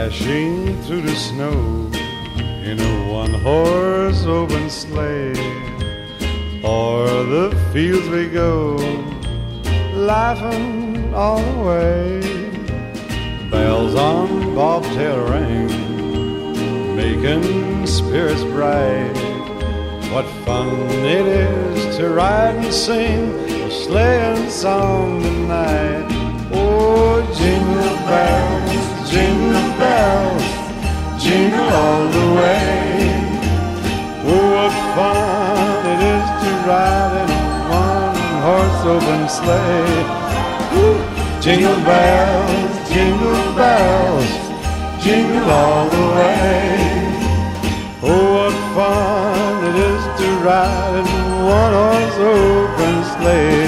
dashing through the snow in a one-horse open sleigh. O'er the fields we go, laughing all the way. Bells on bobtail ring, making spirits bright. What fun it is to ride and sing a sleighing song tonight. Oh, jingle bells, jingle bells, jingle all the way. Oh, what fun it is to ride in a one-horse open sleigh. Woo! Jingle bells, jingle bells, jingle all the way. Oh, what fun it is to ride in a one-horse open sleigh.